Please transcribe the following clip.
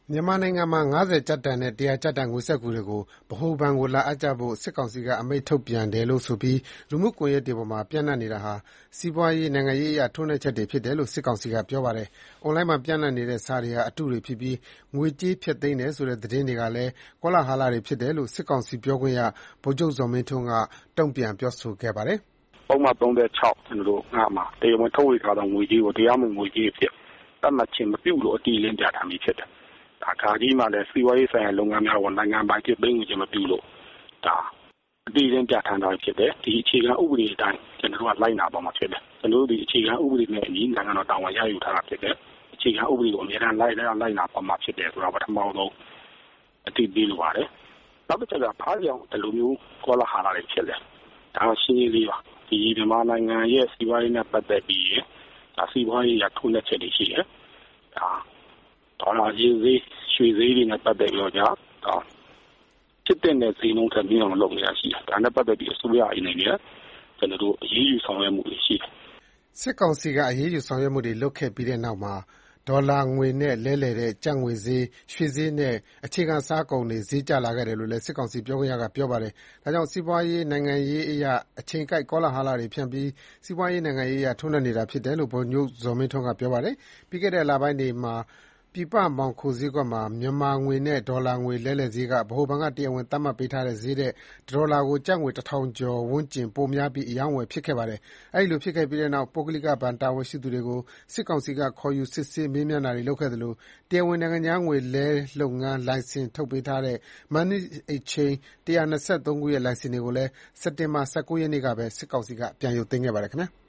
မြန်မာနိုင်ငံမှာ ၅၀ကျပ်တန်နဲ့ ၁၀၀ကျပ်တန်ငွေစက္ကူတွေကို ဗဟိုဘဏ်ကိုလာအပ်ကြဖို့ စစ်ကောင်စီက အမိန့်ထုတ်ပြန်တယ်လို့ဆိုပြီး လူမှုကွန်ရက်တွေပေါ်မှာ ပျံ့နှံ့နေတာဟာ စီးပွားရေး၊ နိုင်ငံရေးအရ ထိုးနှက်ချက်တွေဖြစ်တယ်လို့ စစ်ကောင်စီက ပြောပါတယ်။ အွန်လိုင်းမှာပျံ့နှံ့နေတဲ့စာတွေဟာ အတုတွေဖြစ်ပြီး ငွေကြေးဖျက်သိမ်းတယ်ဆိုတဲ့သတင်းတွေကလည်း ကောလဟာလတွေဖြစ်တယ်လို့ စစ်ကောင်စီပြောခွင့်ရ ဗိုလ်ချုပ်ဇော်မင်းထွန်းက တုံ့ပြန်ပြောဆိုခဲ့ပါတယ်။ "ပုဒ်မ ၃၆ မှာ တရားဝင်ထုတ်ဝေထားသောငွေကြေးကို တရားမဝင်ငွေကြေးအဖြစ်သတ်မှတ်ခြင်းမပြုလို့အတိအလင်းပြဌာန်းပြီးဖြစ်တယ်။ မှာလည်းစီးပွားရေးဆိုင်ရာလုပ်ငန်းများကိုနိုင်ငံပိုင်အဖြစ်သိမ်းယူခြင်းမပြုလို့အတိအလင်းပြဌာန်းထားပြီးဖြစ်တယ်။ ဒီအခြေခံဥပဒေအတိုင်းကျနော်တို့ကလိုက်နာသွားမှာဖြစ်တယ်။ ကျနော်တို့သည်အခြေခံဥပဒေနဲ့အညီနိုင်ငံတော်တာဝန်ရယူထားတာဖြစ်တယ်။ အခြေခံဥပဒေကိုအမြဲတမ်းလိုက်နာသွားမှာဖြစ်တယ်ဆိုတာပထမဆုံးအသိပေးလိုပါတယ်။နောက်တစ်ချက်ကဘာကြောင့်ဒီလိုမျိုးကောလဟာလတွေဖြစ်လဲ။ဒါရှင်းရှင်းလေးပါ။ဒီမြန်မာနိုင်ငံရဲ့စီးပွားရေးနဲ့ပတ်သက်ပြီးစီးပွားရေးအရထိုးနှက်ချက်တွေရှိတယ်။ဒေါ်လာဈေးရွှေဈေးတွေနဲ့ပတ်သက်ပြီးတော့ဖြစ်တဲ့ဈေးနှုန်းထက်မြင့်အောင်လုပ်နေတာရှိတယ်။ဒါနဲ့ပတ်သက်ပြီးအစိုးရအနေနဲ့ကျနော်တို့အရေးယူဆောင်ရွက်မှုတွေရှိတယ်။ " စစ်ကောင်စီကအရေးယူဆောင်ရွက်မှုတွေလုပ်ခဲ့ပြီးတဲ့နောက်မှာ ဒေါ်လာငွေနဲ့လဲလှယ်တဲ့ကျပ်ငွေဈေး၊ ရွှေဈေးနဲ့ အခြေခံစားကုန်တွေ ဈေးကျလာခဲ့တယ်လို့လည်း စစ်ကောင်စီပြောခွင့်ရက ပြောပါတယ်။ ဒါကြောင့် စီးပွားရေး၊ နိုင်ငံရေးအရ အချိန်ကိုက်ကောလဟာလတွေဖြန့်ပြီး စီးပွားရေး၊ နိုင်ငံရေးအရ ထိုးနှက်နေတာဖြစ်တယ်လို့ ဗိုလ်ချုပ်ဇော်မင်းထွန်းက ပြောပါတယ်။ ပြီးခဲ့တဲ့လပိုင်းတွေမှာ ပြည်ပမှောင်ခိုဈေးကွက်မှာ မြန်မာငွေနဲ့ဒေါ်လာငွေလဲလှယ်ဈေးက ဗဟိုဘဏ်က တရားဝင်သတ်မှတ်ပေးထားတဲ့ဈေးထက် တဒေါ်လာကို ကျပ်ငွေ ၁,၀၀၀ ကျော်ဝန်းကျင်ပိုများပြီး အရောင်းအဝယ်ဖြစ်ခဲ့ပါတယ်။ အဲဒီလိုဖြစ်ခဲ့ပြီးတဲ့နောက် ပုဂ္ဂလိကဘဏ်တာဝန်ရှိသူတွေကို စစ်ကောင်စီက ခေါ်ယူစစ်ဆေးမေးမြန်းတာတွေလုပ်ခဲ့သလို တရားဝင်နိုင်ငံခြားငွေလဲလုပ်ငန်းလိုင်စင်ထုတ်ပေးထားတဲ့ Money Exchange 123 ခုရဲ့ လိုင်စင်တွေကိုလည်း စက်တင်ဘာ ၁၉ ရက်နေ့ကပဲ စစ်ကောင်စီက ပြန်ရုပ်သိမ်းခဲ့ပါတယ်ခင်ဗျာ။